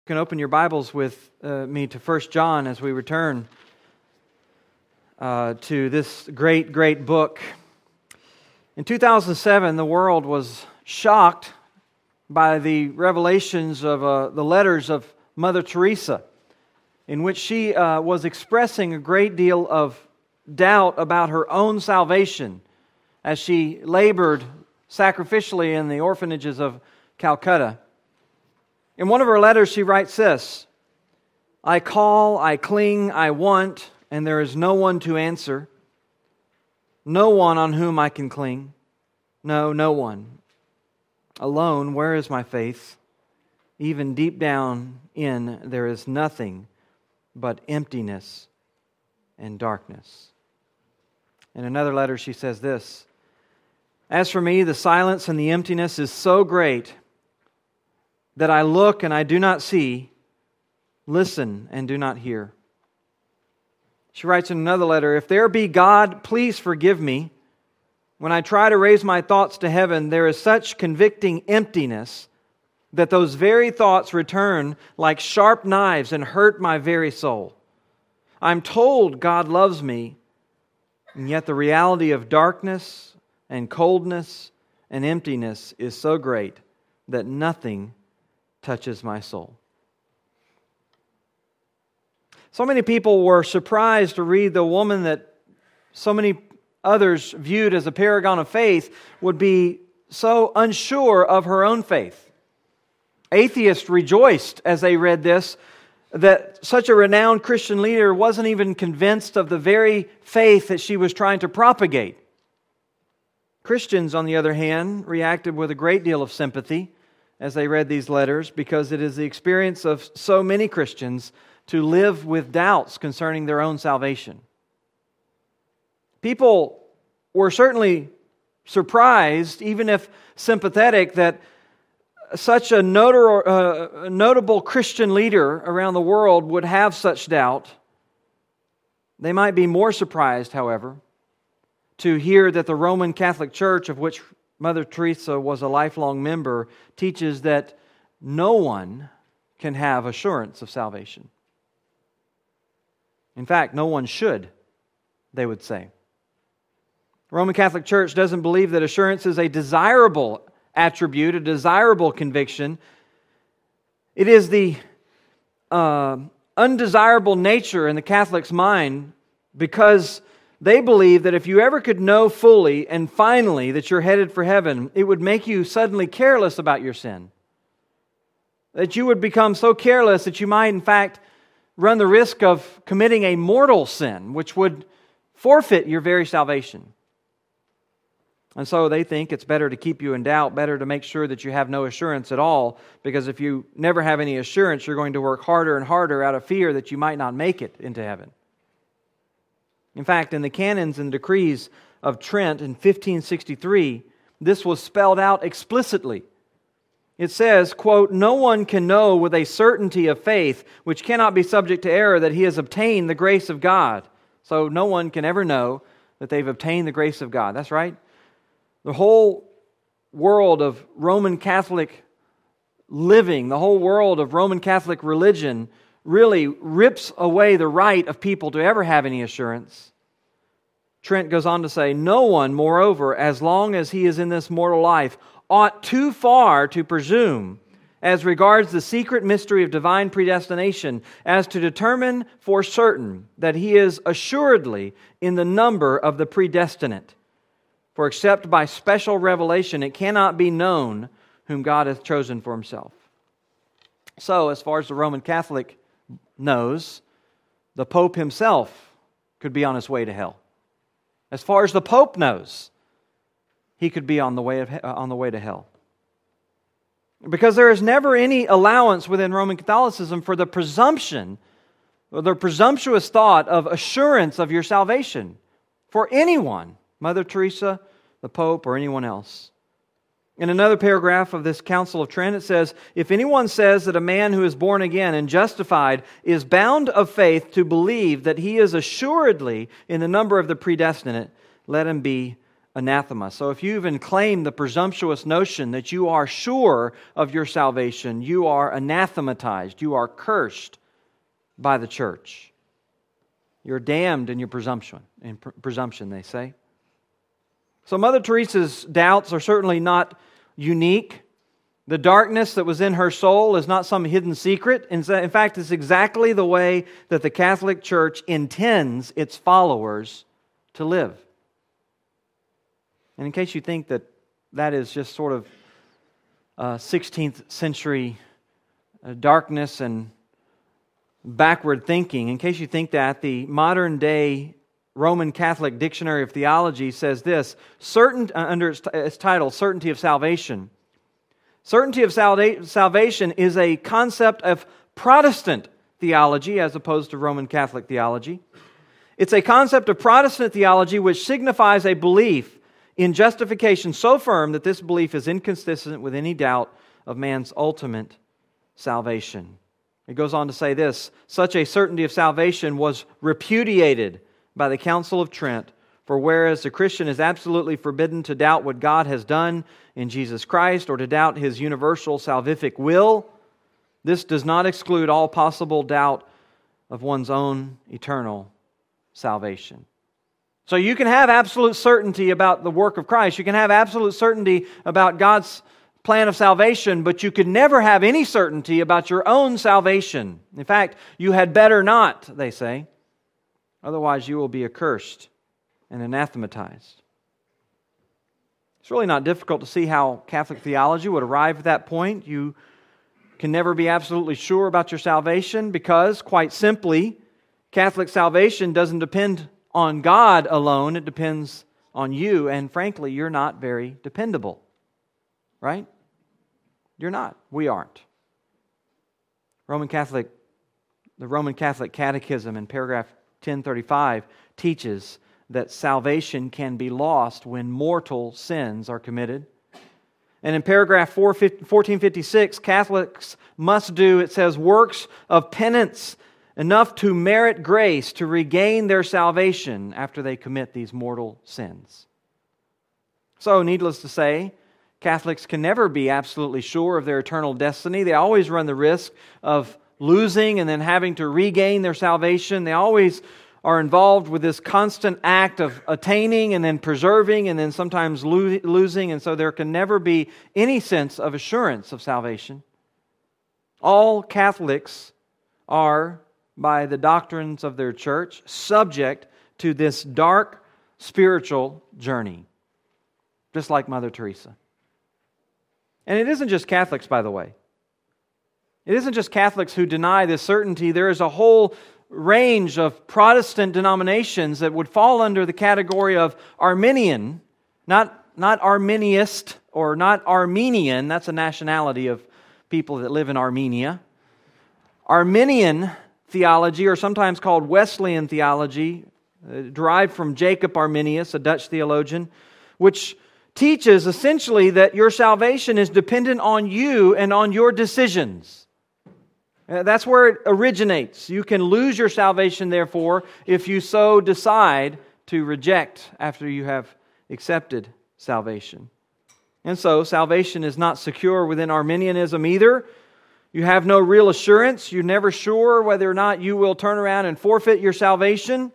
can open your Bibles with me to 1 John as we return to this great book. In 2007, the world was shocked by the revelations of the letters of Mother Teresa, in which she was expressing a great deal of doubt about her own salvation as she labored sacrificially in the orphanages of Calcutta. In one of her letters, she writes this: "I call, I cling, I want, and there is no one to answer. No one on whom I can cling. No, no one. Alone, where is my faith? Even deep down in, there is nothing but emptiness and darkness." In another letter, she says this: "As for me, the silence and the emptiness is so great that I look and I do not see, listen and do not hear." She writes in another letter, "If there be God, please forgive me. When I try to raise my thoughts to heaven, there is such convicting emptiness that those very thoughts return like sharp knives and hurt my very soul. I'm told God loves me, and yet the reality of darkness and coldness and emptiness is so great that nothing touches my soul." So many people were surprised to read the woman that so many others viewed as a paragon of faith would be so unsure of her own faith. Atheists rejoiced as they read this, that such a renowned Christian leader wasn't even convinced of the very faith that she was trying to propagate. Christians, on the other hand, reacted with a great deal of sympathy as they read these letters, because it is the experience of so many Christians to live with doubts concerning their own salvation. People were certainly surprised, even if sympathetic, that such a notable Christian leader around the world would have such doubt. They might be more surprised, however, to hear that the Roman Catholic Church, of which Mother Teresa was a lifelong member, teaches that no one can have assurance of salvation. In fact, no one should, they would say. The Roman Catholic Church doesn't believe that assurance is a desirable attribute, a desirable conviction. It is the undesirable nature in the Catholic's mind, because they believe that if you ever could know fully and finally that you're headed for heaven, it would make you suddenly careless about your sin. That you would become so careless that you might, in fact, run the risk of committing a mortal sin, which would forfeit your very salvation. And so they think it's better to keep you in doubt, better to make sure that you have no assurance at all, because if you never have any assurance, you're going to work harder and harder out of fear that you might not make it into heaven. In fact, in the canons and decrees of Trent in 1563, this was spelled out explicitly. It says, quote, "No one can know with a certainty of faith, which cannot be subject to error, that he has obtained the grace of God." So no one can ever know that they've obtained the grace of God. That's right. The whole world of Roman Catholic living, the whole world of Roman Catholic religion really rips away the right of people to ever have any assurance. Trent goes on to say, "No one, moreover, as long as he is in this mortal life, ought too far to presume, as regards the secret mystery of divine predestination, as to determine for certain that he is assuredly in the number of the predestinate. For except by special revelation, it cannot be known whom God hath chosen for Himself." So, as far as the Roman Catholic knows, the Pope himself could be on his way to hell. As far as the Pope knows, he could be on the way to hell. Because there is never any allowance within Roman Catholicism for the presumption, or the presumptuous thought of assurance of your salvation for anyone, Mother Teresa, the Pope, or anyone else. In another paragraph of this Council of Trent, it says, "If anyone says that a man who is born again and justified is bound of faith to believe that he is assuredly in the number of the predestinate, let him be anathema. So if you even claim the presumptuous notion that you are sure of your salvation, you are anathematized, you are cursed by the church. You're damned in your presumption, they say. So Mother Teresa's doubts are certainly not unique. The darkness that was in her soul is not some hidden secret. In fact, it's exactly the way that the Catholic Church intends its followers to live. And in case you think that that is just sort of 16th century darkness and backward thinking, in case you think that, the modern day Roman Catholic Dictionary of Theology says this, under its title, Certainty of Salvation. Certainty of salvation is a concept of Protestant theology as opposed to Roman Catholic theology. It's a concept of Protestant theology which signifies a belief in justification so firm that this belief is inconsistent with any doubt of man's ultimate salvation. It goes on to say this, such a certainty of salvation was repudiated by the Council of Trent, for whereas the Christian is absolutely forbidden to doubt what God has done in Jesus Christ or to doubt His universal salvific will, this does not exclude all possible doubt of one's own eternal salvation. So you can have absolute certainty about the work of Christ. You can have absolute certainty about God's plan of salvation, but you could never have any certainty about your own salvation. In fact, you had better not, they say. Otherwise, you will be accursed and anathematized. It's really not difficult to see how Catholic theology would arrive at that point. You can never be absolutely sure about your salvation because, quite simply, Catholic salvation doesn't depend on God alone. It depends on you, and frankly, you're not very dependable. Right? You're not. We aren't. The Roman Catholic Catechism in paragraph 1035 teaches that salvation can be lost when mortal sins are committed. And in paragraph 1456, Catholics must do, it says, works of penance enough to merit grace to regain their salvation after they commit these mortal sins. So, needless to say, Catholics can never be absolutely sure of their eternal destiny. They always run the risk of losing and then having to regain their salvation. They always are involved with this constant act of attaining and then preserving and then sometimes losing, and so there can never be any sense of assurance of salvation. All Catholics are, by the doctrines of their church, subject to this dark spiritual journey, just like Mother Teresa. And it isn't just Catholics, by the way. It isn't just Catholics who deny this certainty. There is a whole range of Protestant denominations that would fall under the category of Arminian, not Arminiist or not Armenian. That's a nationality of people that live in Armenia. Arminian theology, or sometimes called Wesleyan theology, derived from Jacob Arminius, a Dutch theologian, which teaches essentially that your salvation is dependent on you and on your decisions. That's where it originates. You can lose your salvation, therefore, if you so decide to reject after you have accepted salvation. And so, salvation is not secure within Arminianism either. You have no real assurance. You're never sure whether or not you will turn around and forfeit your salvation.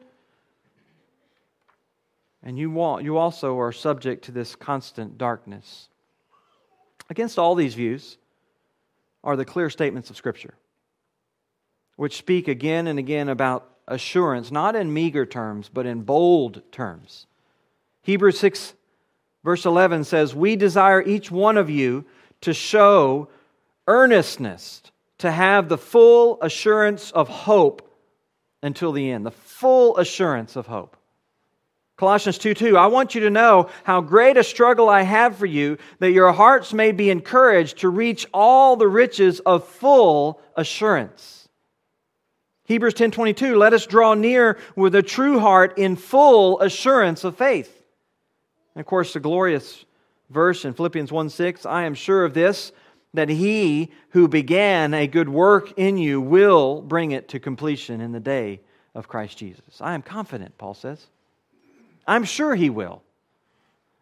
And you also are subject to this constant darkness. Against all these views are the clear statements of Scripture, which speak again and again about assurance, not in meager terms, but in bold terms. Hebrews 6, verse 11 says, "We desire each one of you to show earnestness, to have the full assurance of hope until the end." The full assurance of hope. Colossians 2:2, "I want you to know how great a struggle I have for you, that your hearts may be encouraged to reach all the riches of full assurance." Hebrews 10:22, "Let us draw near with a true heart in full assurance of faith." And of course, the glorious verse in Philippians 1:6, "I am sure of this, that He who began a good work in you will bring it to completion in the day of Christ Jesus." I am confident, Paul says. I'm sure He will.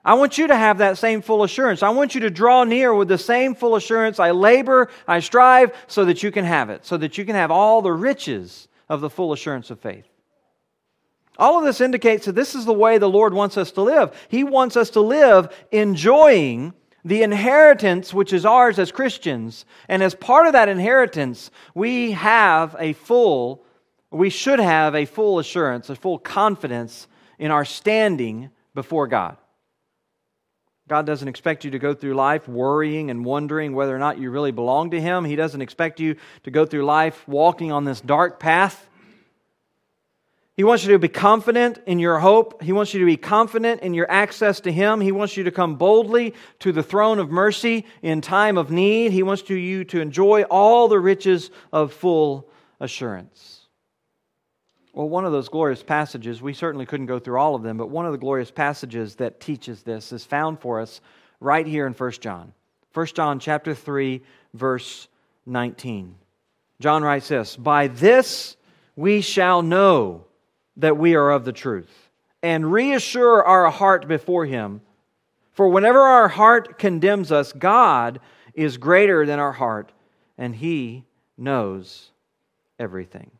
I want you to have that same full assurance. I want you to draw near with the same full assurance. I labor, I strive, so that you can have it, so that you can have all the riches of the full assurance of faith. All of this indicates that this is the way the Lord wants us to live. He wants us to live enjoying the inheritance which is ours as Christians. And as part of that inheritance, we should have a full assurance, a full confidence in our standing before God. God doesn't expect you to go through life worrying and wondering whether or not you really belong to Him. He doesn't expect you to go through life walking on this dark path. He wants you to be confident in your hope. He wants you to be confident in your access to Him. He wants you to come boldly to the throne of mercy in time of need. He wants you to enjoy all the riches of full assurance. Well, one of those glorious passages, we certainly couldn't go through all of them, but one of the glorious passages that teaches this is found for us right here in 1 John. 1 John chapter 3, verse 19. John writes this, "By this we shall know that we are of the truth, and reassure our heart before Him. For whenever our heart condemns us, God is greater than our heart, and He knows everything."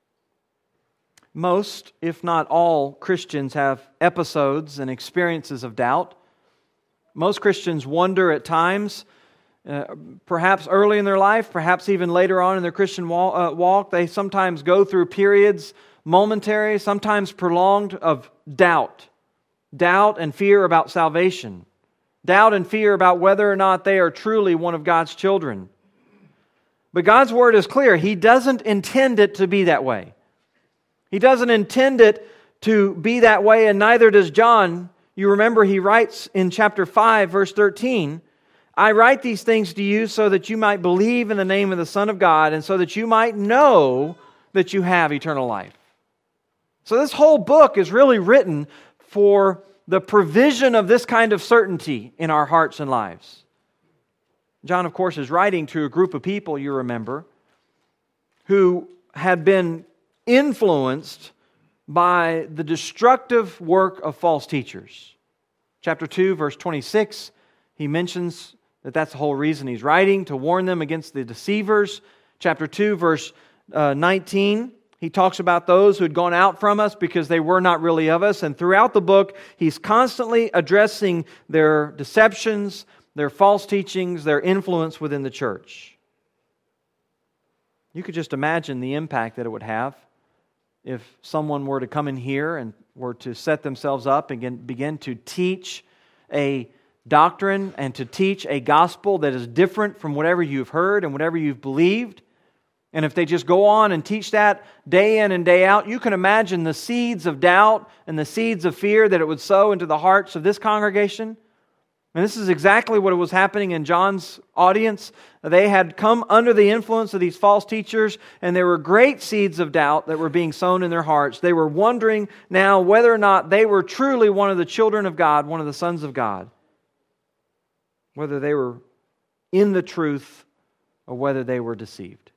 Most, if not all, Christians have episodes and experiences of doubt. Most Christians wonder at times, perhaps early in their life, perhaps even later on in their Christian walk, they sometimes go through periods, momentary, sometimes prolonged, of doubt. Doubt and fear about salvation. Doubt and fear about whether or not they are truly one of God's children. But God's Word is clear. He doesn't intend it to be that way. He doesn't intend it to be that way, and neither does John. You remember he writes in chapter 5, verse 13, "I write these things to you so that you might believe in the name of the Son of God, and so that you might know that you have eternal life." So this whole book is really written for the provision of this kind of certainty in our hearts and lives. John, of course, is writing to a group of people, you remember, who had been influenced by the destructive work of false teachers. Chapter 2, verse 26, he mentions that that's the whole reason he's writing, to warn them against the deceivers. Chapter 2, verse 19, he talks about those who had gone out from us because they were not really of us. And throughout the book, he's constantly addressing their deceptions, their false teachings, their influence within the church. You could just imagine the impact that it would have if someone were to come in here and were to set themselves up and begin to teach a doctrine and to teach a gospel that is different from whatever you've heard and whatever you've believed. And if they just go on and teach that day in and day out, you can imagine the seeds of doubt and the seeds of fear that it would sow into the hearts of this congregation. And this is exactly what was happening in John's audience. They had come under the influence of these false teachers, and there were great seeds of doubt that were being sown in their hearts. They were wondering now whether or not they were truly one of the children of God, one of the sons of God, whether they were in the truth or whether they were deceived.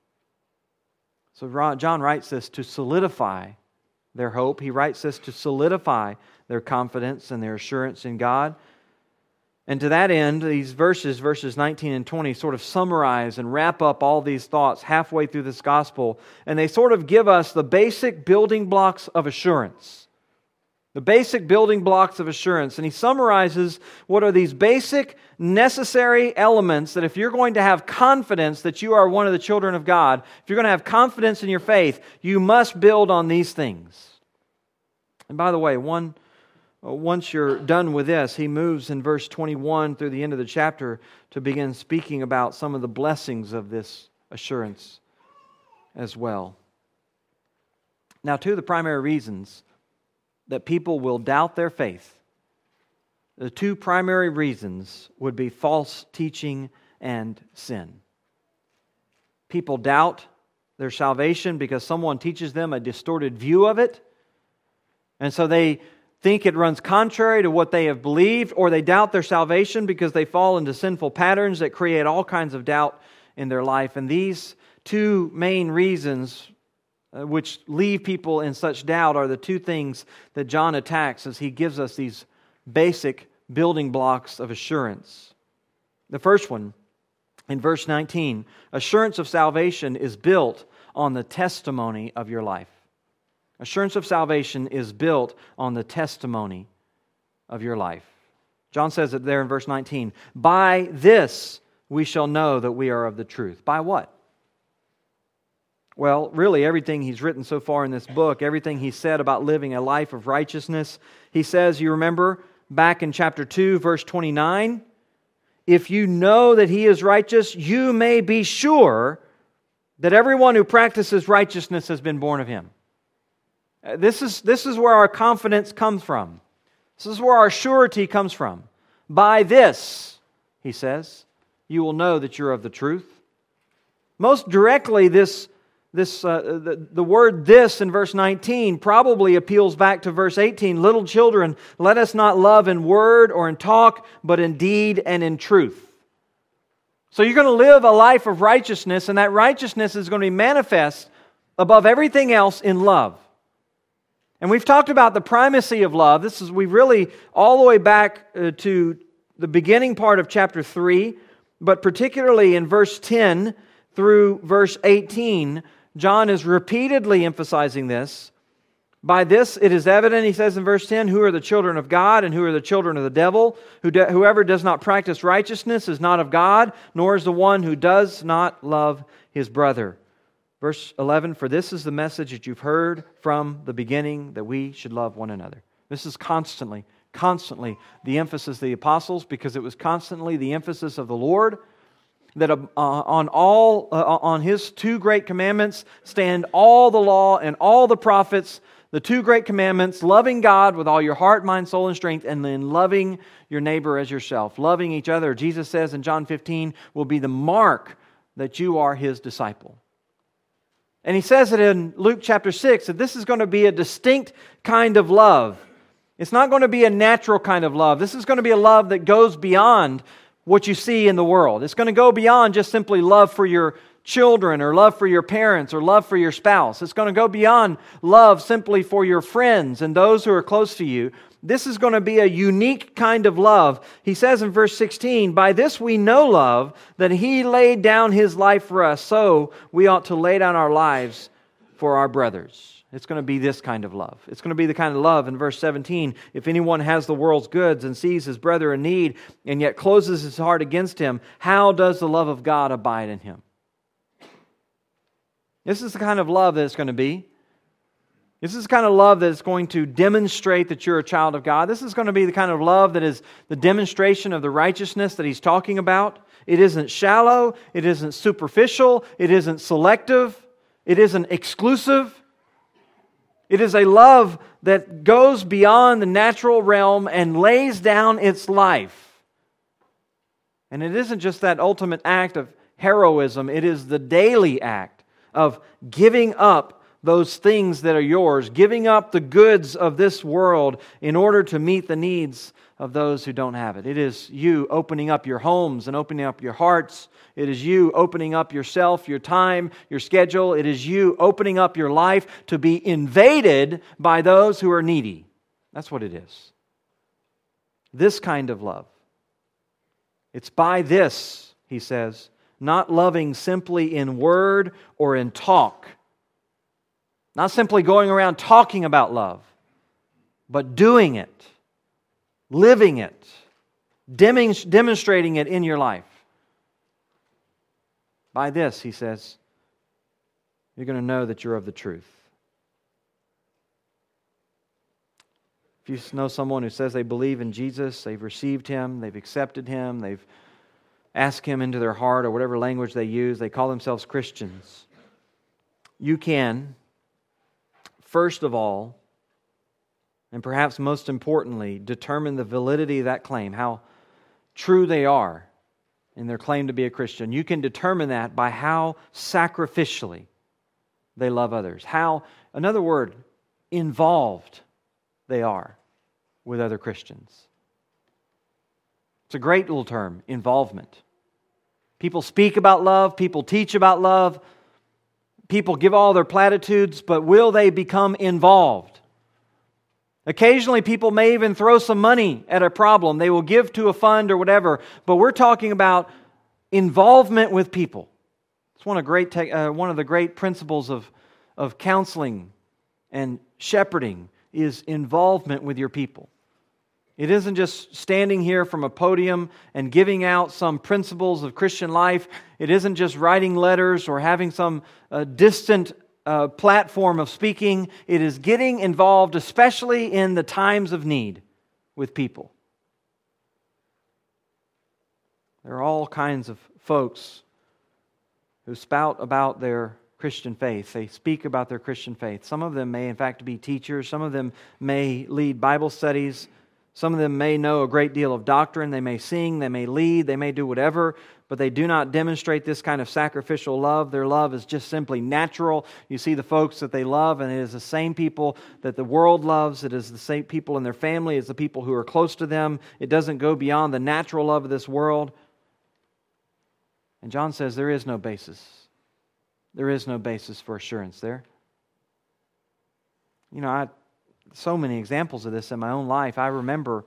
So John writes this to solidify their hope. He writes this to solidify their confidence and their assurance in God. And to that end, these verses 19 and 20, sort of summarize and wrap up all these thoughts halfway through this gospel. And they sort of give us the basic building blocks of assurance. The basic building blocks of assurance. And he summarizes what are these basic, necessary elements that if you're going to have confidence that you are one of the children of God, if you're going to have confidence in your faith, you must build on these things. And by the way, once you're done with this, he moves in verse 21 through the end of the chapter to begin speaking about some of the blessings of this assurance as well. Now, two of the primary reasons that people will doubt their faith, the two primary reasons would be false teaching and sin. People doubt their salvation because someone teaches them a distorted view of it, and so they think it runs contrary to what they have believed, or they doubt their salvation because they fall into sinful patterns that create all kinds of doubt in their life. And these two main reasons which leave people in such doubt are the two things that John attacks as he gives us these basic building blocks of assurance. The first one, in verse 19, assurance of salvation is built on the testimony of your life. Assurance of salvation is built on the testimony of your life. John says it there in verse 19. By this we shall know that we are of the truth. By what? Well, really everything he's written so far in this book, everything he said about living a life of righteousness, he says, you remember back in chapter 2, verse 29, if you know that He is righteous, you may be sure that everyone who practices righteousness has been born of Him. This is where our confidence comes from. This is where our surety comes from. By this, he says, you will know that you're of the truth. Most directly, the word "this" in verse 19 probably appeals back to verse 18. Little children, let us not love in word or in talk, but in deed and in truth. So you're going to live a life of righteousness, and that righteousness is going to be manifest above everything else in love. And we've talked about the primacy of love. We really all the way back to the beginning part of chapter 3, but particularly in verse 10 through verse 18, John is repeatedly emphasizing this. By this it is evident, he says in verse 10, who are the children of God and who are the children of the devil. Whoever does not practice righteousness is not of God, nor is the one who does not love his brother. Verse 11, for this is the message that you've heard from the beginning, that we should love one another. This is constantly the emphasis of the apostles, because it was constantly the emphasis of the Lord, that on His two great commandments stand all the law and all the prophets. The two great commandments, loving God with all your heart, mind, soul, and strength, and then loving your neighbor as yourself. Loving each other, Jesus says in John 15, will be the mark that you are His disciple. And He says it in Luke chapter 6, that this is going to be a distinct kind of love. It's not going to be a natural kind of love. This is going to be a love that goes beyond what you see in the world. It's going to go beyond just simply love for your children or love for your parents or love for your spouse. It's going to go beyond love simply for your friends and those who are close to you. This is going to be a unique kind of love. He says in verse 16, by this we know love, that He laid down His life for us, so we ought to lay down our lives for our brothers. It's going to be this kind of love. It's going to be the kind of love in verse 17. If anyone has the world's goods and sees his brother in need and yet closes his heart against him, how does the love of God abide in him? This is the kind of love that it's going to be. This is the kind of love that is going to demonstrate that you're a child of God. This is going to be the kind of love that is the demonstration of the righteousness that He's talking about. It isn't shallow. It isn't superficial. It isn't selective. It isn't exclusive. It is a love that goes beyond the natural realm and lays down its life. And it isn't just that ultimate act of heroism. It is the daily act of giving up those things that are yours, giving up the goods of this world in order to meet the needs of those who don't have it. It is you opening up your homes and opening up your hearts. It is you opening up yourself, your time, your schedule. It is you opening up your life to be invaded by those who are needy. That's what it is. This kind of love. It's by this, he says, not loving simply in word or in talk. Not simply going around talking about love, but doing it, living it, demonstrating it in your life. By this, he says, you're going to know that you're of the truth. If you know someone who says they believe in Jesus, they've received Him, they've accepted Him, they've asked Him into their heart, or whatever language they use, they call themselves Christians. You can, first of all, and perhaps most importantly, determine the validity of that claim, how true they are in their claim to be a Christian. You can determine that by how sacrificially they love others. How, another word, involved they are with other Christians. It's a great little term, involvement. People speak about love, people teach about love, people give all their platitudes, but will they become involved? Occasionally, people may even throw some money at a problem. They will give to a fund or whatever. But we're talking about involvement with people. It's one of the great principles of counseling and shepherding is involvement with your people. It isn't just standing here from a podium and giving out some principles of Christian life. It isn't just writing letters or having some distant platform of speaking. It is getting involved, especially in the times of need, with people. There are all kinds of folks who spout about their Christian faith. They speak about their Christian faith. Some of them may, in fact, be teachers. Some of them may lead Bible studies. Some of them may know a great deal of doctrine. They may sing, they may lead, they may do whatever, but they do not demonstrate this kind of sacrificial love. Their love is just simply natural. You see the folks that they love, and it is the same people that the world loves. It is the same people in their family. It's the people who are close to them. It doesn't go beyond the natural love of this world. And John says there is no basis. There is no basis for assurance there. You know, so many examples of this in my own life. I remember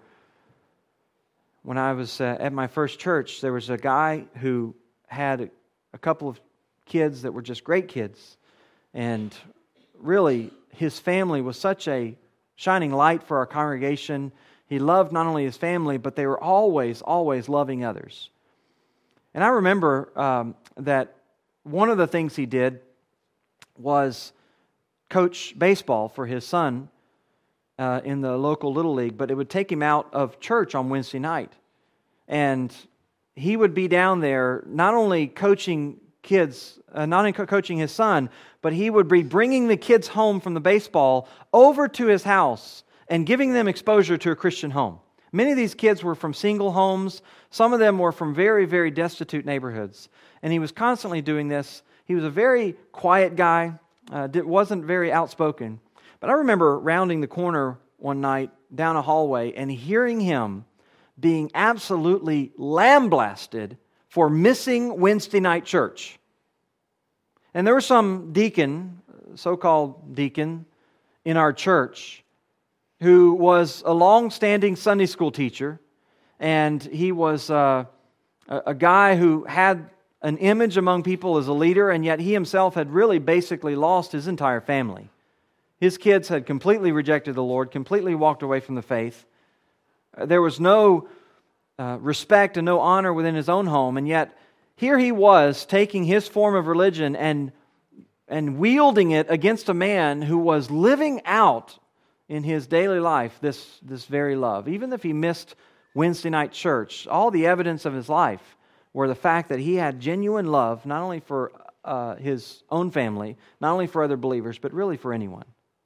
when I was at my first church, there was a guy who had a couple of kids that were just great kids. And really, his family was such a shining light for our congregation. He loved not only his family, but they were always, always loving others. And I remember that one of the things he did was coach baseball for his son in the local Little League, but it would take him out of church on Wednesday night. And he would be down there not only coaching kids, not only coaching his son, but he would be bringing the kids home from the baseball over to his house and giving them exposure to a Christian home. Many of these kids were from single homes. Some of them were from very, very destitute neighborhoods. And he was constantly doing this. He was a very quiet guy, wasn't very outspoken. But I remember rounding the corner one night down a hallway and hearing him being absolutely lambasted for missing Wednesday night church. And there was some deacon, so-called deacon, in our church who was a long-standing Sunday school teacher, and he was a guy who had an image among people as a leader, and yet he himself had really basically lost his entire family. His kids had completely rejected the Lord, completely walked away from the faith. There was no respect and no honor within his own home, and yet here he was taking his form of religion and wielding it against a man who was living out in his daily life this very love. Even if he missed Wednesday night church, all the evidence of his life were the fact that he had genuine love, not only for his own family, not only for other believers, but really for anyone.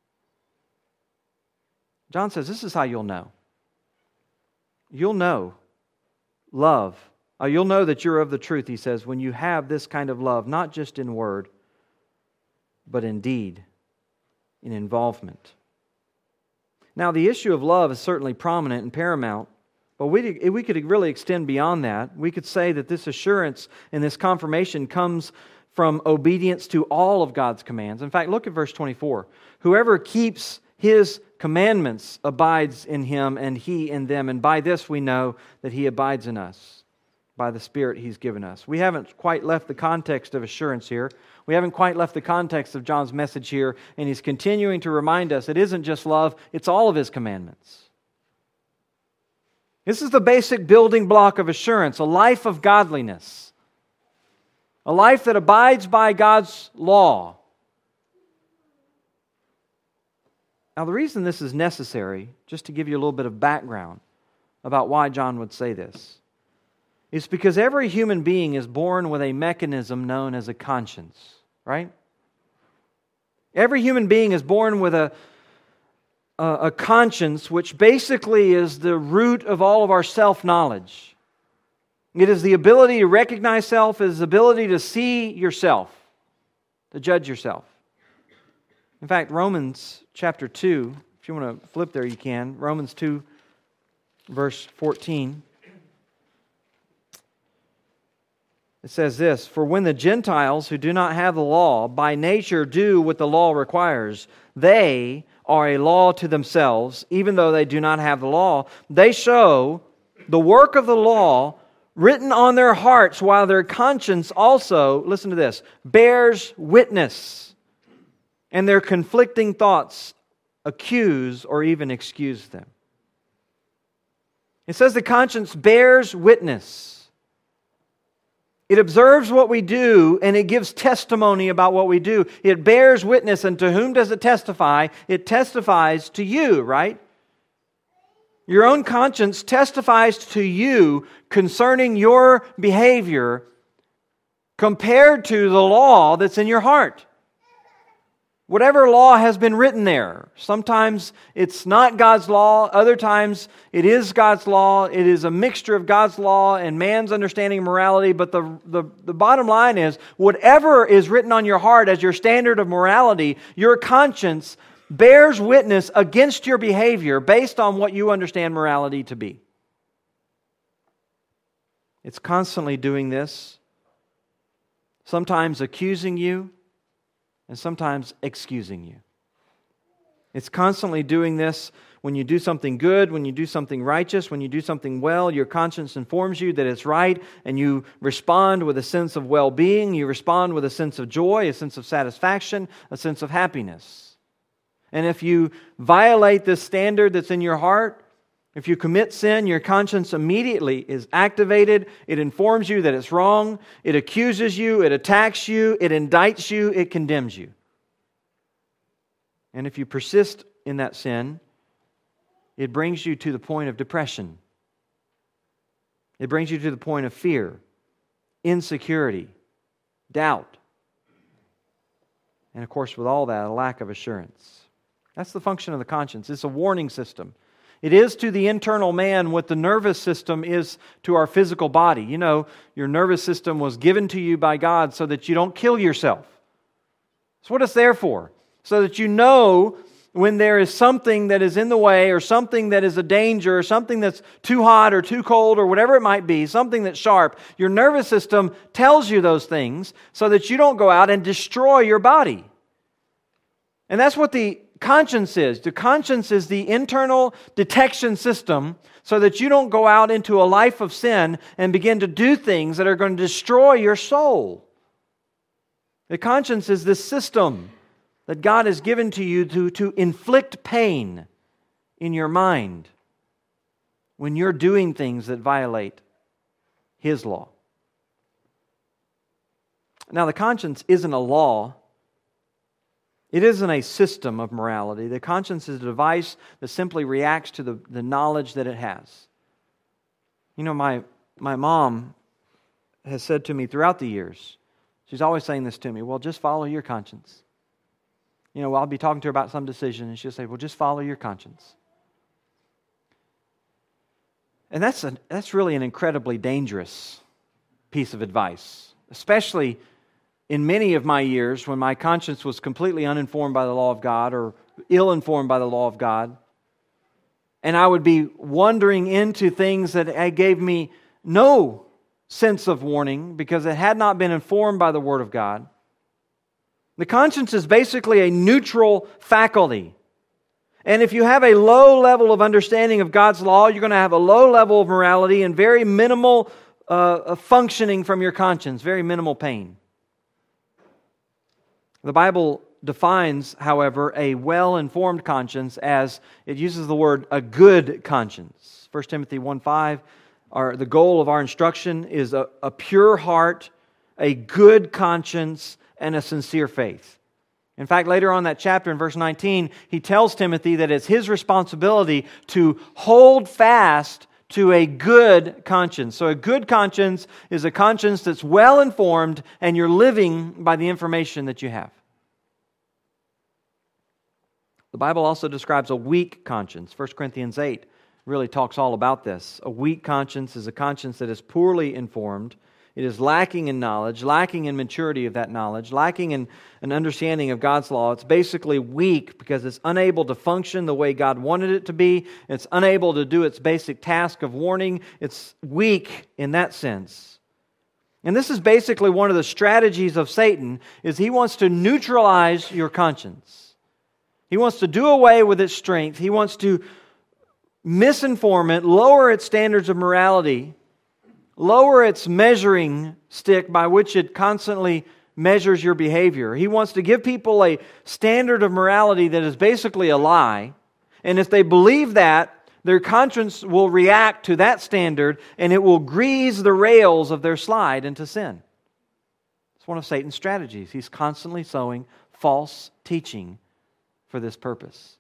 John says this is how you'll know. You'll know love. You'll know that you're of the truth, he says, when you have this kind of love, not just in word, but in deed, in involvement. Now, the issue of love is certainly prominent and paramount, but we could really extend beyond that. We could say that this assurance and this confirmation comes from obedience to all of God's commands. In fact, look at verse 24. Whoever keeps His commandments abides in Him and He in them, and by this we know that He abides in us, by the Spirit He's given us. We haven't quite left the context of assurance here. We haven't quite left the context of John's message here, and he's continuing to remind us it isn't just love, it's all of His commandments. This is the basic building block of assurance, a life of godliness, a life that abides by God's law. Now, the reason this is necessary, just to give you a little bit of background about why John would say this, is because every human being is born with a mechanism known as a conscience, right? Every human being is born with a conscience, which basically is the root of all of our self-knowledge. It is the ability to recognize self, it is the ability to see yourself, to judge yourself. In fact, Romans chapter 2, if you want to flip there, you can. Romans 2, verse 14. It says this, "For when the Gentiles who do not have the law by nature do what the law requires, they are a law to themselves, even though they do not have the law. They show the work of the law written on their hearts, while their conscience also, listen to this, bears witness, and their conflicting thoughts accuse or even excuse them. It says the conscience bears witness. It observes what we do, and it gives testimony about what we do. It bears witness, and to whom does it testify? It testifies to you, right? Your own conscience testifies to you concerning your behavior compared to the law that's in your heart. Whatever law has been written there. Sometimes it's not God's law. Other times it is God's law. It is a mixture of God's law and man's understanding of morality. But the bottom line is, whatever is written on your heart as your standard of morality, your conscience bears witness against your behavior based on what you understand morality to be. It's constantly doing this, sometimes accusing you, and sometimes excusing you. It's constantly doing this when you do something good, when you do something righteous, when you do something well. Your conscience informs you that it's right, and you respond with a sense of well-being. You respond with a sense of joy, a sense of satisfaction, a sense of happiness. And if you violate this standard that's in your heart, if you commit sin, your conscience immediately is activated. It informs you that it's wrong. It accuses you. It attacks you. It indicts you. It condemns you. And if you persist in that sin, it brings you to the point of depression. It brings you to the point of fear, insecurity, doubt. And of course, with all that, a lack of assurance. That's the function of the conscience. It's a warning system. It is to the internal man what the nervous system is to our physical body. You know, your nervous system was given to you by God so that you don't kill yourself. That's what it's there for. So that you know when there is something that is in the way, or something that is a danger, or something that's too hot or too cold, or whatever it might be, something that's sharp. Your nervous system tells you those things so that you don't go out and destroy your body. And that's what the conscience is. The conscience is the internal detection system so that you don't go out into a life of sin and begin to do things that are going to destroy your soul. The conscience is this system that God has given to you to inflict pain in your mind when you're doing things that violate His law. Now, the conscience isn't a law. It isn't a system of morality. The conscience is a device that simply reacts to the knowledge that it has. You know, my mom has said to me throughout the years, she's always saying this to me, well, just follow your conscience. You know, I'll be talking to her about some decision, and she'll say, well, just follow your conscience. And that's really an incredibly dangerous piece of advice, especially in many of my years when my conscience was completely uninformed by the law of God, or ill-informed by the law of God. And I would be wandering into things that gave me no sense of warning because it had not been informed by the Word of God. The conscience is basically a neutral faculty. And if you have a low level of understanding of God's law, you're going to have a low level of morality and very minimal functioning from your conscience, very minimal pain. The Bible defines, however, a well-informed conscience as, it uses the word, a good conscience. 1 Timothy 1:5, the goal of our instruction is a pure heart, a good conscience, and a sincere faith. In fact, later on in that chapter in verse 19, he tells Timothy that it's his responsibility to hold fast to a good conscience. So a good conscience is a conscience that's well informed and you're living by the information that you have. The Bible also describes a weak conscience. 1 Corinthians 8 really talks all about this. A weak conscience is a conscience that is poorly informed. It is lacking in knowledge, lacking in maturity of that knowledge, lacking in an understanding of God's law. It's basically weak because it's unable to function the way God wanted it to be. It's unable to do its basic task of warning. It's weak in that sense. And this is basically one of the strategies of Satan, is he wants to neutralize your conscience. He wants to do away with its strength. He wants to misinform it, lower its standards of morality, lower its measuring stick by which it constantly measures your behavior. He wants to give people a standard of morality that is basically a lie. And if they believe that, their conscience will react to that standard and it will grease the rails of their slide into sin. It's one of Satan's strategies. He's constantly sowing false teaching for this purpose.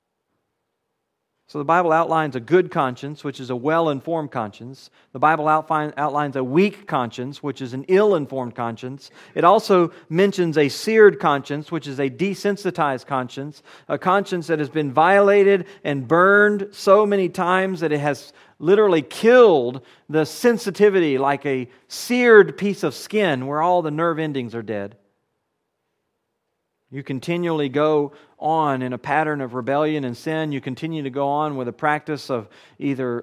So the Bible outlines a good conscience, which is a well-informed conscience. The Bible outlines a weak conscience, which is an ill-informed conscience. It also mentions a seared conscience, which is a desensitized conscience, a conscience that has been violated and burned so many times that it has literally killed the sensitivity like a seared piece of skin where all the nerve endings are dead. You continually go on in a pattern of rebellion and sin. You continue to go on with a practice of either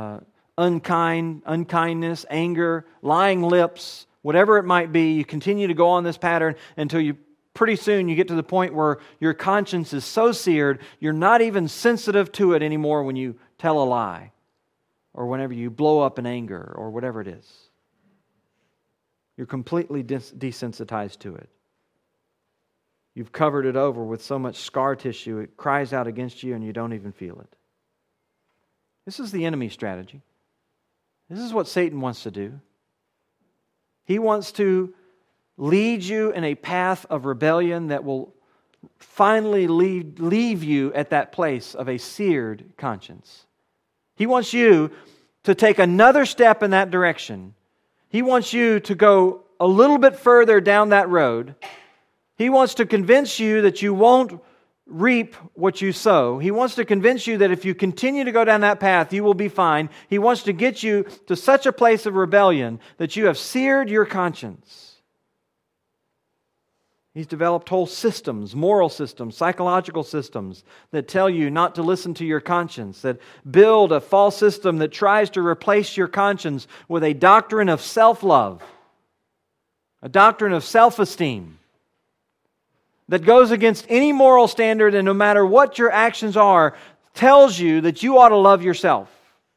unkindness, anger, lying lips, whatever it might be. You continue to go on this pattern until pretty soon you get to the point where your conscience is so seared, you're not even sensitive to it anymore when you tell a lie or whenever you blow up in anger or whatever it is. You're completely desensitized to it. You've covered it over with so much scar tissue, it cries out against you and you don't even feel it. This is the enemy's strategy. This is what Satan wants to do. He wants to lead you in a path of rebellion that will finally leave you at that place of a seared conscience. He wants you to take another step in that direction. He wants you to go a little bit further down that road. He wants to convince you that you won't reap what you sow. He wants to convince you that if you continue to go down that path, you will be fine. He wants to get you to such a place of rebellion that you have seared your conscience. He's developed whole systems, moral systems, psychological systems that tell you not to listen to your conscience, that build a false system that tries to replace your conscience with a doctrine of self-love, a doctrine of self-esteem, that goes against any moral standard, and no matter what your actions are, tells you that you ought to love yourself.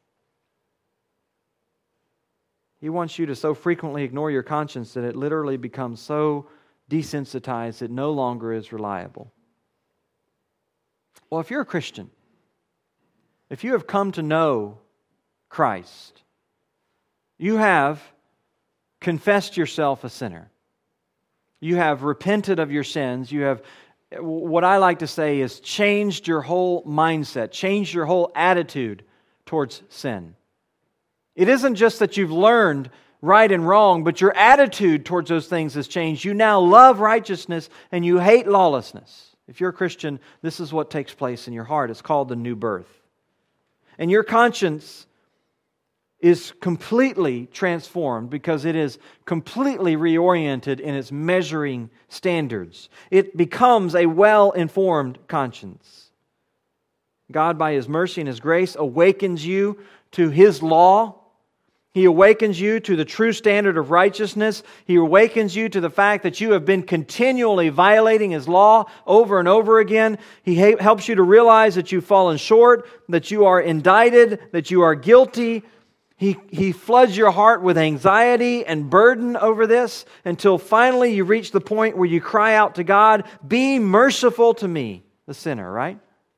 He wants you to so frequently ignore your conscience that it literally becomes so desensitized it no longer is reliable. Well, if you're a Christian, if you have come to know Christ, you have confessed yourself a sinner. You have repented of your sins. You have, what I like to say is, changed your whole mindset, changed your whole attitude towards sin. It isn't just that you've learned right and wrong, but your attitude towards those things has changed. You now love righteousness and you hate lawlessness. If you're a Christian, this is what takes place in your heart. It's called the new birth. And your conscience is completely transformed because it is completely reoriented in its measuring standards. It becomes a well-informed conscience. God, by His mercy and His grace, awakens you to His law. He awakens you to the true standard of righteousness. He awakens you to the fact that you have been continually violating His law over and over again. He helps you to realize that you've fallen short, that you are indicted, that you are guilty. He floods your heart with anxiety and burden over this until finally you reach the point where you cry out to God, "Be merciful to me, the sinner," right?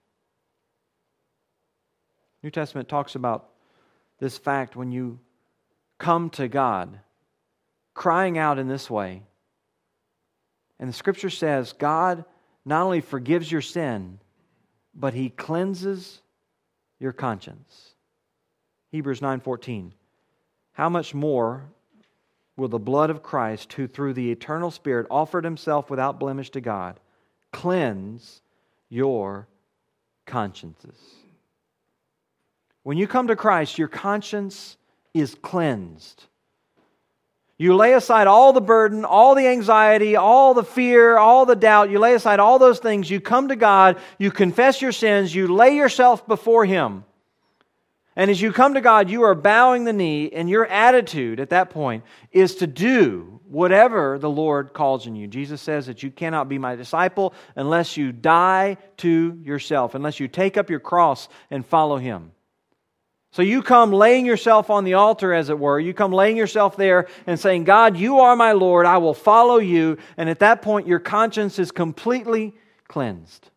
New Testament talks about this fact when you come to God, crying out in this way. And the Scripture says God not only forgives your sin, but He cleanses your conscience. Hebrews 9:14. How much more will the blood of Christ, who through the eternal Spirit offered Himself without blemish to God, cleanse your consciences? When you come to Christ, your conscience is cleansed. You lay aside all the burden, all the anxiety, all the fear, all the doubt. You lay aside all those things. You come to God. You confess your sins. You lay yourself before Him. And as you come to God, you are bowing the knee, and your attitude at that point is to do whatever the Lord calls in you. Jesus says that you cannot be my disciple unless you die to yourself, unless you take up your cross and follow Him. So you come laying yourself on the altar, as it were. You come laying yourself there and saying, God, you are my Lord. I will follow you. And at that point, your conscience is completely cleansed.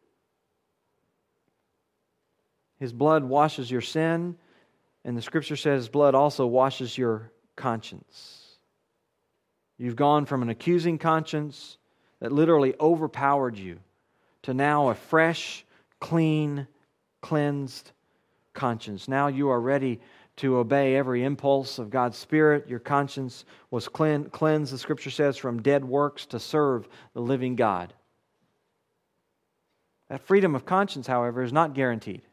His blood washes your sin. And the Scripture says blood also washes your conscience. You've gone from an accusing conscience that literally overpowered you to now a fresh, clean, cleansed conscience. Now you are ready to obey every impulse of God's Spirit. Your conscience was cleansed, the Scripture says, from dead works to serve the living God. That freedom of conscience, however, is not guaranteed.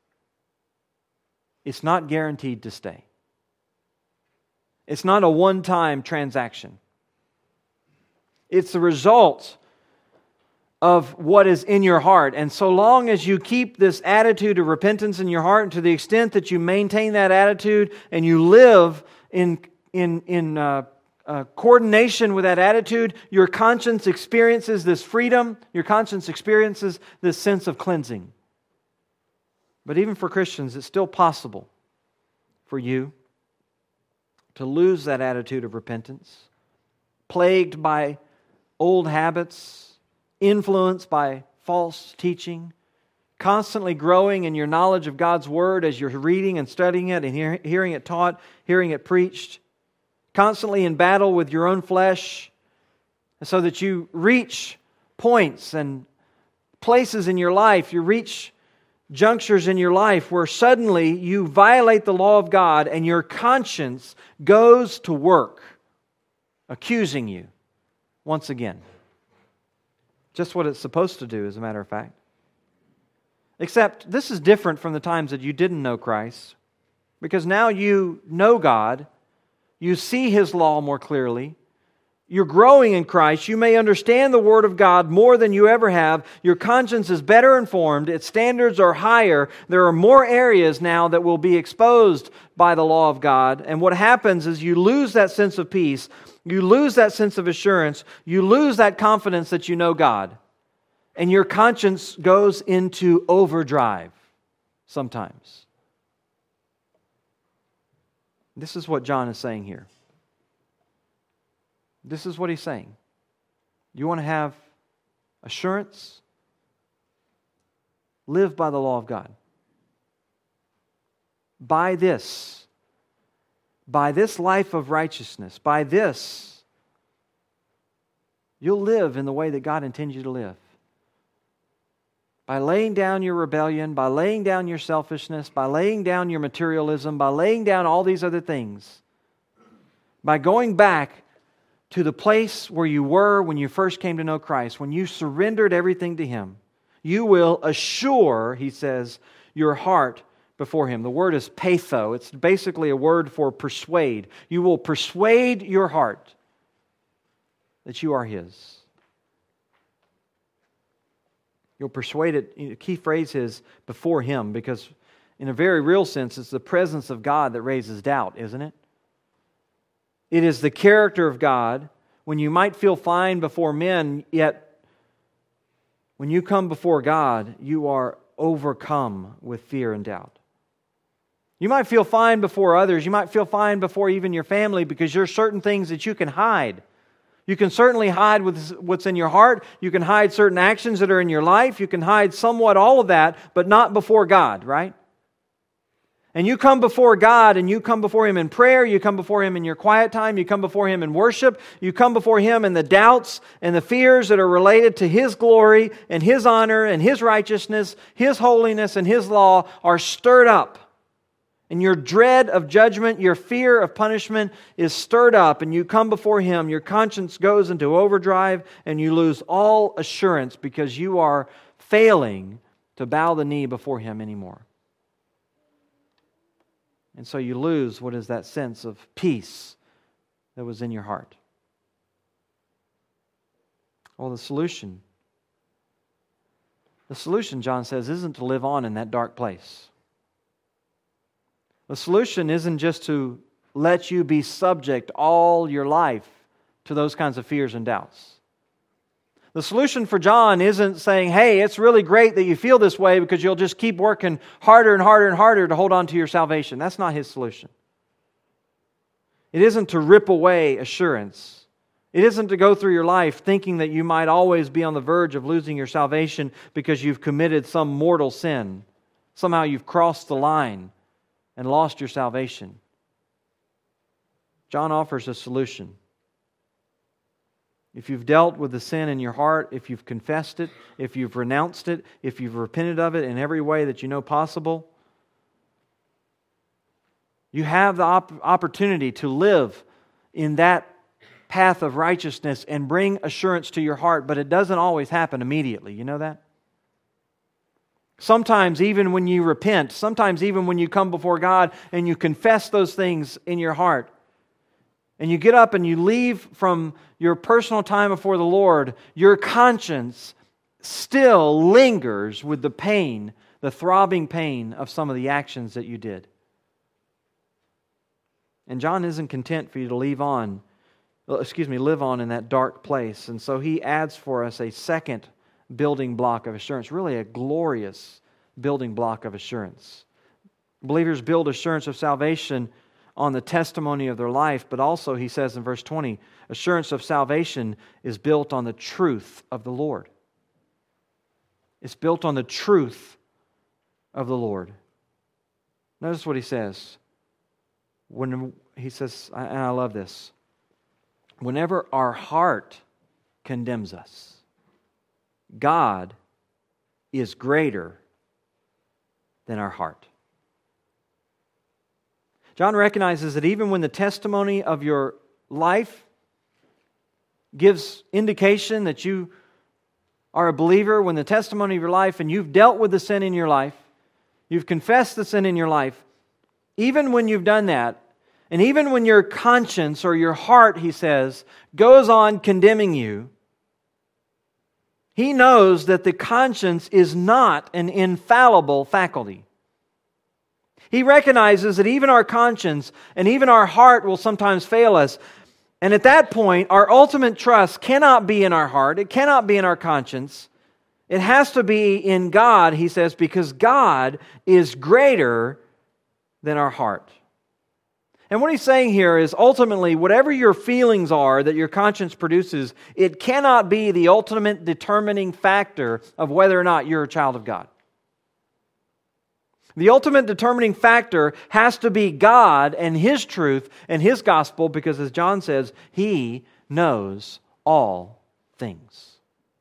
It's not guaranteed to stay. It's not a one-time transaction. It's the result of what is in your heart. And so long as you keep this attitude of repentance in your heart, and to the extent that you maintain that attitude and you live in coordination with that attitude, your conscience experiences this freedom. Your conscience experiences this sense of cleansing. But even for Christians, it's still possible for you to lose that attitude of repentance, plagued by old habits, influenced by false teaching, constantly growing in your knowledge of God's Word as you're reading and studying it and hearing it taught, hearing it preached, constantly in battle with your own flesh, so that you reach points and places in your life, you reach junctures in your life where suddenly you violate the law of God and your conscience goes to work, accusing you once again. Just what it's supposed to do, as a matter of fact. Except this is different from the times that you didn't know Christ, because now you know God, you see His law more clearly, you're growing in Christ, you may understand the Word of God more than you ever have, your conscience is better informed, its standards are higher, there are more areas now that will be exposed by the law of God, and what happens is you lose that sense of peace, you lose that sense of assurance, you lose that confidence that you know God, and your conscience goes into overdrive sometimes. This is what John is saying here. This is what he's saying. You want to have assurance? Live by the law of God. By this life of righteousness, by this, you'll live in the way that God intends you to live. By laying down your rebellion, by laying down your selfishness, by laying down your materialism, by laying down all these other things, by going back to the place where you were when you first came to know Christ, when you surrendered everything to Him, you will assure, he says, your heart before Him. The word is peitho. It's basically a word for persuade. You will persuade your heart that you are His. You'll persuade it. The key phrase is before Him, because in a very real sense, it's the presence of God that raises doubt, isn't it? It is the character of God. When you might feel fine before men, yet when you come before God, you are overcome with fear and doubt. You might feel fine before others. You might feel fine before even your family because there are certain things that you can hide. You can certainly hide with what's in your heart. You can hide certain actions that are in your life. You can hide somewhat all of that, but not before God, right? And you come before God and you come before Him in prayer, you come before Him in your quiet time, you come before Him in worship, you come before Him in the doubts and the fears that are related to His glory and His honor and His righteousness, His holiness and His law are stirred up. And your dread of judgment, your fear of punishment is stirred up, and you come before Him, your conscience goes into overdrive, and you lose all assurance because you are failing to bow the knee before Him anymore. And so you lose what is that sense of peace that was in your heart. Well, the solution, John says, isn't to live on in that dark place. The solution isn't just to let you be subject all your life to those kinds of fears and doubts. The solution for John isn't saying, hey, it's really great that you feel this way because you'll just keep working harder and harder and harder to hold on to your salvation. That's not his solution. It isn't to rip away assurance. It isn't to go through your life thinking that you might always be on the verge of losing your salvation because you've committed some mortal sin. Somehow you've crossed the line and lost your salvation. John offers a solution. If you've dealt with the sin in your heart, if you've confessed it, if you've renounced it, if you've repented of it in every way that you know possible, you have the opportunity to live in that path of righteousness and bring assurance to your heart, but it doesn't always happen immediately. You know that? Sometimes even when you repent, sometimes even when you come before God and you confess those things in your heart, and you get up and you leave from your personal time before the Lord, your conscience still lingers with the pain, the throbbing pain of some of the actions that you did. And John isn't content for you to live on in that dark place. And so he adds for us a second building block of assurance, really a glorious building block of assurance. Believers build assurance of salvation on the testimony of their life, but also, he says in verse 20, assurance of salvation is built on the truth of the Lord. It's built on the truth of the Lord. Notice what he says. When he says, and I love this, whenever our heart condemns us, God is greater than our heart. John recognizes that even when the testimony of your life gives indication that you are a believer, when the testimony of your life and you've dealt with the sin in your life, you've confessed the sin in your life, even when you've done that, and even when your conscience or your heart, he says, goes on condemning you, he knows that the conscience is not an infallible faculty. He recognizes that even our conscience and even our heart will sometimes fail us. And at that point, our ultimate trust cannot be in our heart. It cannot be in our conscience. It has to be in God, he says, because God is greater than our heart. And what he's saying here is ultimately, whatever your feelings are that your conscience produces, it cannot be the ultimate determining factor of whether or not you're a child of God. The ultimate determining factor has to be God and His truth and His gospel, because as John says, He knows all things.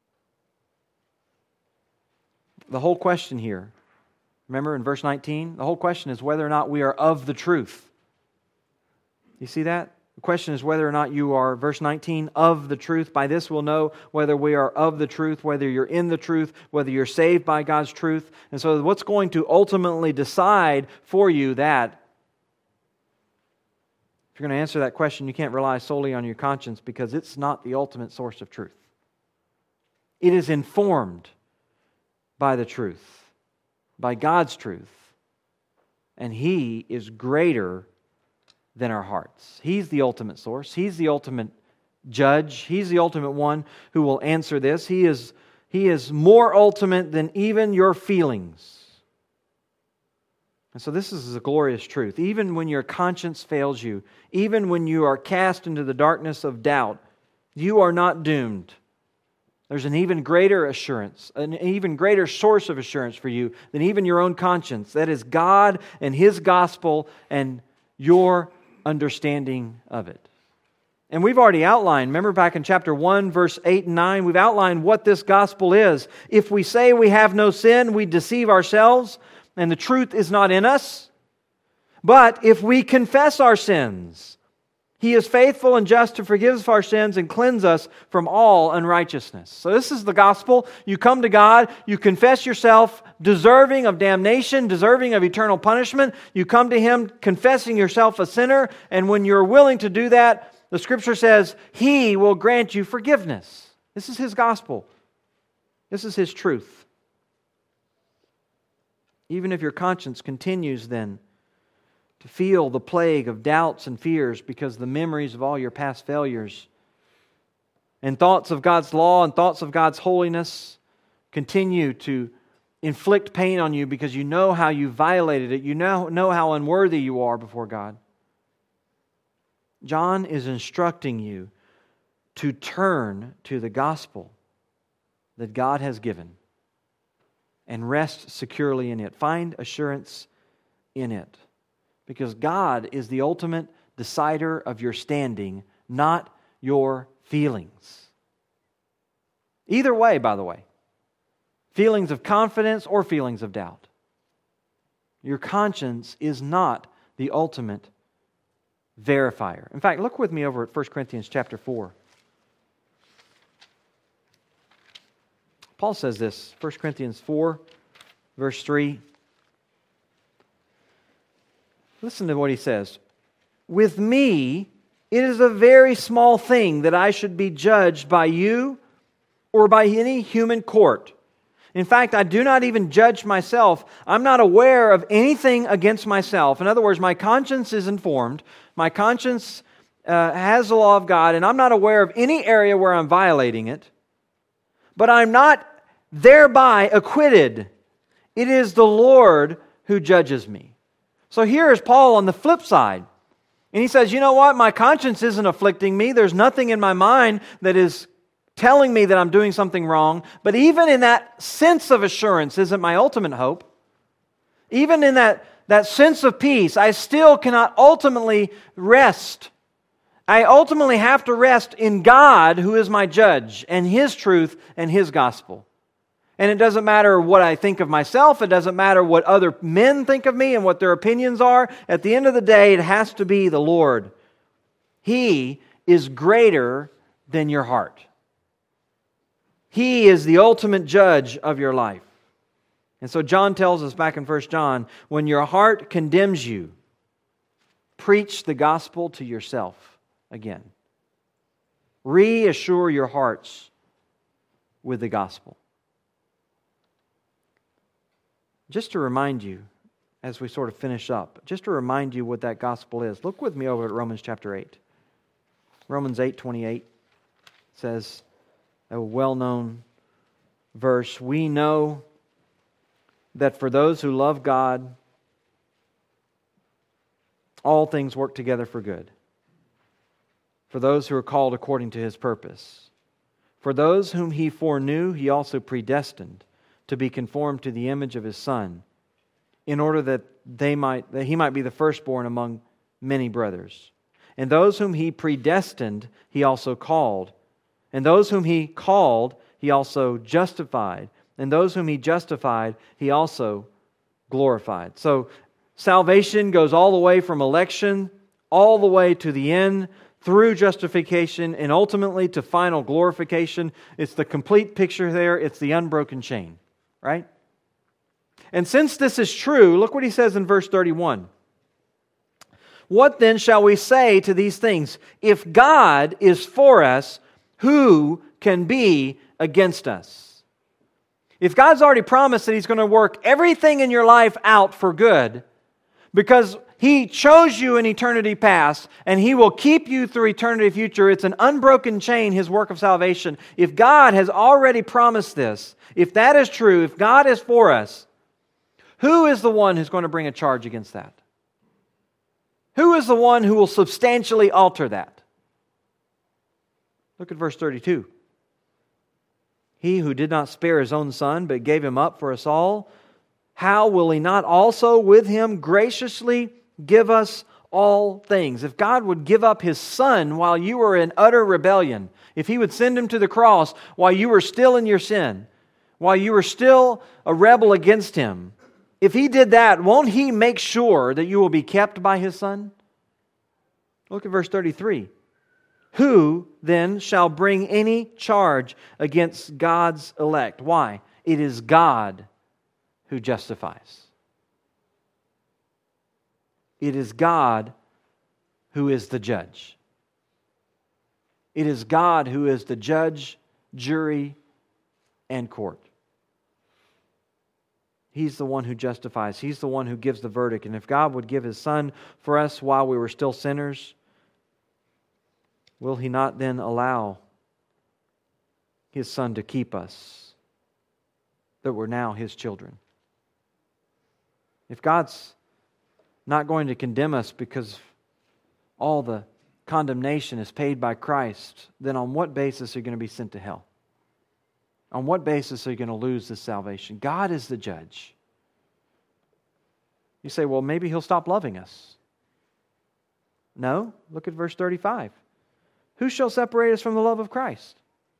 The whole question here, remember in verse 19, the whole question is whether or not we are of the truth. You see that? The question is whether or not you are, verse 19, of the truth. By this we'll know whether we are of the truth, whether you're in the truth, whether you're saved by God's truth. And so what's going to ultimately decide for you that? If you're going to answer that question, you can't rely solely on your conscience, because it's not the ultimate source of truth. It is informed by the truth, by God's truth. And He is greater than our hearts. He's the ultimate source. He's the ultimate judge. He's the ultimate one who will answer this. He is more ultimate than even your feelings. And so this is a glorious truth. Even when your conscience fails you, even when you are cast into the darkness of doubt, you are not doomed. There's an even greater assurance, an even greater source of assurance for you than even your own conscience. That is God and His gospel and your understanding of it. And we've already outlined, remember back in chapter 1, verse 8 and 9, we've outlined what this gospel is. If we say we have no sin, we deceive ourselves, and the truth is not in us. But if we confess our sins, He is faithful and just to forgive us our sins and cleanse us from all unrighteousness. So this is the gospel. You come to God, you confess yourself deserving of damnation, deserving of eternal punishment. You come to Him confessing yourself a sinner, and when you're willing to do that, the Scripture says He will grant you forgiveness. This is His gospel. This is His truth. Even if your conscience continues then to feel the plague of doubts and fears because the memories of all your past failures, and thoughts of God's law and thoughts of God's holiness continue to inflict pain on you because you know how you violated it. You know how unworthy you are before God. John is instructing you to turn to the gospel that God has given and rest securely in it. Find assurance in it. Because God is the ultimate decider of your standing, not your feelings. Either way, by the way. Feelings of confidence or feelings of doubt. Your conscience is not the ultimate verifier. In fact, look with me over at 1 Corinthians chapter 4. Paul says this, 1 Corinthians 4, verse 3. Listen to what he says. With me, it is a very small thing that I should be judged by you or by any human court. In fact, I do not even judge myself. I'm not aware of anything against myself. In other words, my conscience is informed. My conscience has the law of God, and I'm not aware of any area where I'm violating it. But I'm not thereby acquitted. It is the Lord who judges me. So here is Paul on the flip side. And he says, you know what? My conscience isn't afflicting me. There's nothing in my mind that is telling me that I'm doing something wrong. But even in that sense of assurance isn't my ultimate hope. Even in that sense of peace, I still cannot ultimately rest. I ultimately have to rest in God, who is my judge, and His truth and His gospel. And it doesn't matter what I think of myself. It doesn't matter what other men think of me and what their opinions are. At the end of the day, it has to be the Lord. He is greater than your heart. He is the ultimate judge of your life. And so John tells us back in 1 John, when your heart condemns you, preach the gospel to yourself again. Reassure your hearts with the gospel. Just to remind you, as we sort of finish up, just to remind you what that gospel is, look with me over at Romans chapter 8. Romans 8:28 says, a well-known verse, we know that for those who love God, all things work together for good. For those who are called according to His purpose. For those whom He foreknew, He also predestined to be conformed to the image of His Son, in order that He might be the firstborn among many brothers. And those whom He predestined, He also called. And those whom He called, He also justified. And those whom He justified, He also glorified. So salvation goes all the way from election, all the way to the end, through justification, and ultimately to final glorification. It's the complete picture there. It's the unbroken chain, right? And since this is true, look what he says in verse 31. What then shall we say to these things? If God is for us, who can be against us? If God's already promised that He's going to work everything in your life out for good, because He chose you in eternity past, and He will keep you through eternity future. It's an unbroken chain, His work of salvation. If God has already promised this, if that is true, if God is for us, who is the one who's going to bring a charge against that? Who is the one who will substantially alter that? Look at verse 32. He who did not spare His own Son, but gave Him up for us all, how will He not also with Him graciously give us all things? If God would give up His Son while you were in utter rebellion, if He would send Him to the cross while you were still in your sin, while you were still a rebel against Him, if He did that, won't He make sure that you will be kept by His Son? Look at verse 33. Who then shall bring any charge against God's elect? Why? It is God who justifies. It is God who is the judge. It is God who is the judge, jury, and court. He's the one who justifies. He's the one who gives the verdict. And if God would give His Son for us while we were still sinners, will He not then allow His Son to keep us, that we're now His children. If God's not going to condemn us because all the condemnation is paid by Christ, then on what basis are you going to be sent to hell? On what basis are you going to lose this salvation? God is the judge. You say, well, maybe He'll stop loving us. No, look at verse 35. Who shall separate us from the love of Christ?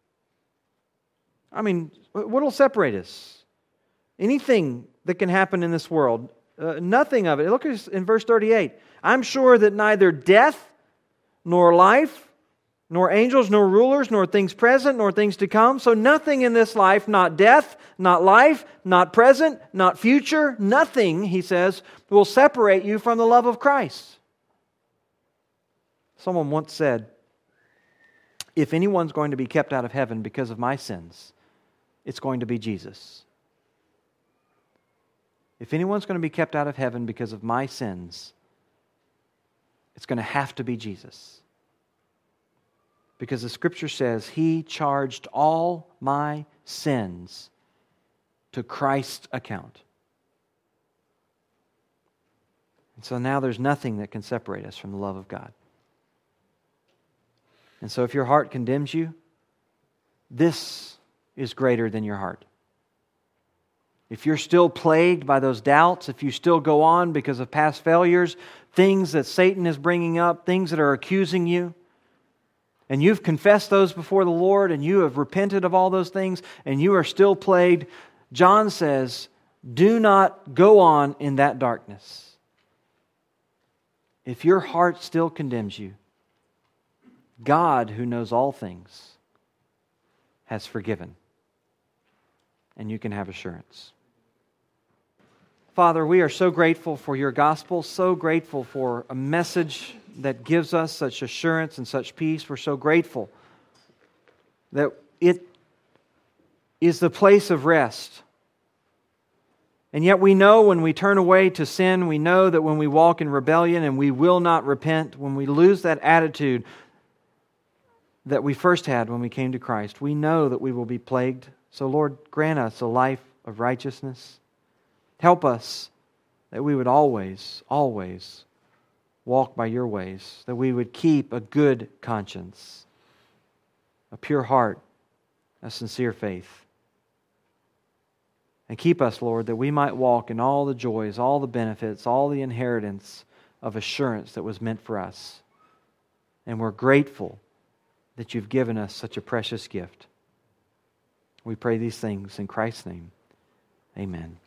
I mean, what will separate us? Anything that can happen in this world, nothing of it. Look at in verse 38. I'm sure that neither death, nor life, nor angels, nor rulers, nor things present, nor things to come. So nothing in this life, not death, not life, not present, not future, nothing, he says, will separate you from the love of Christ. Someone once said, if anyone's going to be kept out of heaven because of my sins, it's going to be Jesus. If anyone's going to be kept out of heaven because of my sins, it's going to have to be Jesus. Because the Scripture says He charged all my sins to Christ's account. And so now there's nothing that can separate us from the love of God. And so if your heart condemns you, this is greater than your heart. If you're still plagued by those doubts, if you still go on because of past failures, things that Satan is bringing up, things that are accusing you, and you've confessed those before the Lord, and you have repented of all those things, and you are still plagued, John says, do not go on in that darkness. If your heart still condemns you, God, who knows all things, has forgiven. And you can have assurance. Father, we are so grateful for your gospel, so grateful for a message that gives us such assurance and such peace. We're so grateful that it is the place of rest. And yet we know when we turn away to sin, we know that when we walk in rebellion and we will not repent, when we lose that attitude that we first had when we came to Christ, we know that we will be plagued. So Lord, grant us a life of righteousness. Help us that we would always, always walk by your ways, that we would keep a good conscience, a pure heart, a sincere faith. And keep us, Lord, that we might walk in all the joys, all the benefits, all the inheritance of assurance that was meant for us. And we're grateful that you've given us such a precious gift. We pray these things in Christ's name. Amen.